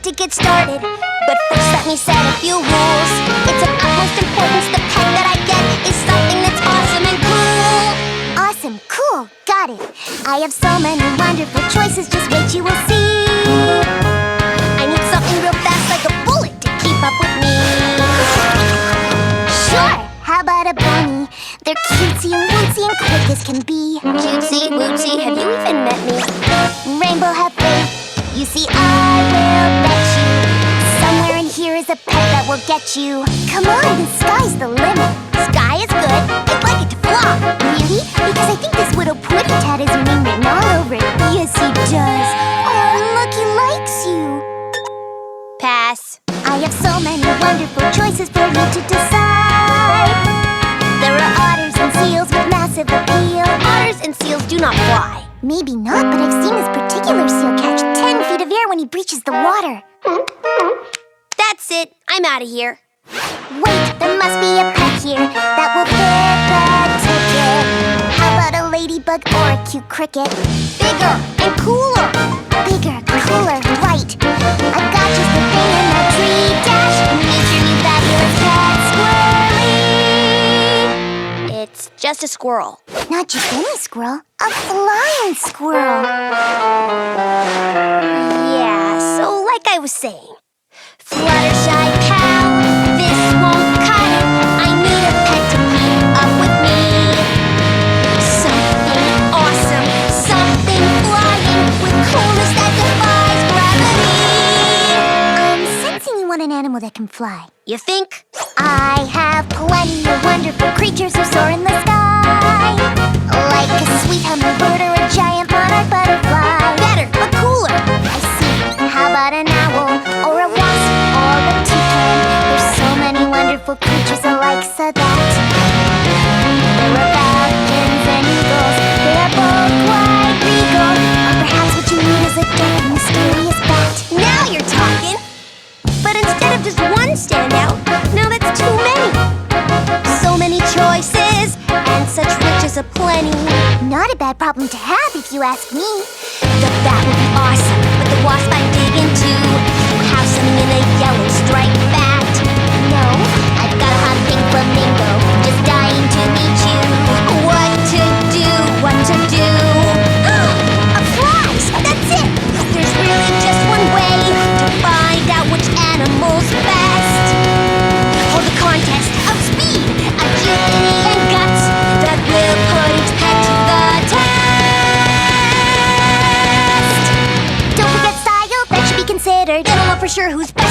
to get started, but first let me set a few rules. It's of utmost importance the pet that I get is something that's awesome and cool. Awesome, cool, got it. I have so many wonderful choices, just wait you will see. I need something real fast like a bullet to keep up with me. Sure, how about a bunny? They're cutesy and wootsy and quick as can be. Cutesy, wootsy, have you even met me? Rainbow, have faith. You see, I will bet you somewhere in here is a pet that will get you. Come on, the sky's the limit. Sky is good. I'd like it to fly. Really? Because I think this little putty tat has your name written all over it. Yes, he does. Oh, look, he likes you. Pass. I have so many wonderful choices for you to decide. There are otters and seals with massive appeal. Otters and seals do not fly. Maybe not, but I've seen this particular seal catch 10 feet of air when he breaches the water. That's it. I'm out of here. Wait, there must be a pet here that will fit the ticket. How about a ladybug or a cute cricket? Bigger and cooler. Bigger, cooler, right. I've got just the thing in that tree dash. Meet your new fabulous pet squirrely. It's just a squirrel. Not just any squirrel, a flying squirrel. Yeah, so like I was saying, Fluttershy pal, this won't cut it. I need a pet to keep up with me. Something awesome, something flying with coolness that defies gravity. I'm sensing you want an animal that can fly. You think? I have plenty of wonderful creatures who soar in the sky, like a sweet hummingbird or a giant monarch butterfly. Better, but cooler. I see. How about an owl or a wasp or a toucan? There's so many wonderful creatures alike, so that there are falcons and eagles. They are both quite regal. Or perhaps what you need is a dark and mysterious bat. Now you're talking. But instead of just one standout, now that's too many. So many choices and such riches aplenty. Not a bad problem to have if you ask me. The bat would be awesome, but the wasp I dig into will have something in a yellow striped bat. No, I've got a hot pink flamingo just dying to meet you. What to do, what to do? A prize, that's it. There's really just one way to find out which animal's best. Hold a contest of speed, agility, and guts that will put each pet to the test. Don't forget style, that should be considered. Gotta know for sure who's best.